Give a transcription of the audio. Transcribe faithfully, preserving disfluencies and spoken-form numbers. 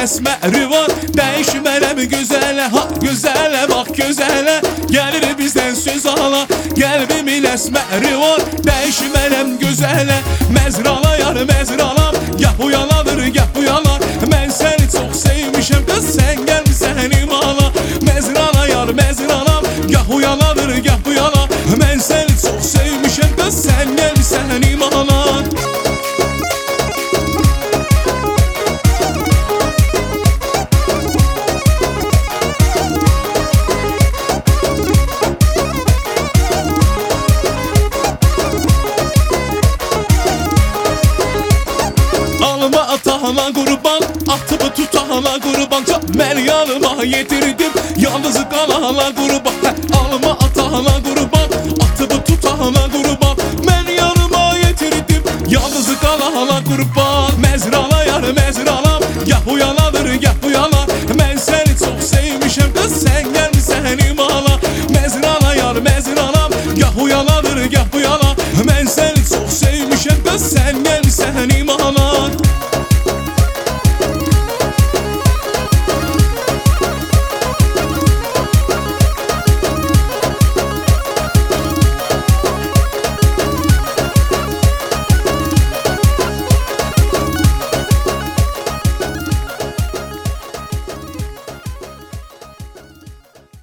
əsməri var. Dəyişmərəm gözələ, ha gözələ, bax gözələ. Gəlir bizdən söz ala, qəlbimin əsməri var. Dəyişmərəm gözələ, məzrala yar məzralam. Gah bu yaladır, gah bu yala. Mən səni çox sevmişəm, qız sən gəlmisən imala. Məzrala yar məzralam, gah bu yaladır, gah bu yala. Mən səni çox sevmişəm, qız sən gəlmisən imala. Atağına qurban, atımı tutağına qurban. Mən yanıma yetirdim, yalnız qalana qurban. Alma atağına qurban, atımı tutağına qurban. Mən yanıma yetirdim, yalnız qalana qurban. Məzrala yar məzralam, gah bu yaladır, gah bu yala. Mən səni çox sevmişəm, qız sən gəlmisən imala. Məzrala yar məzralam, gah bu yaladır, gah bu yala.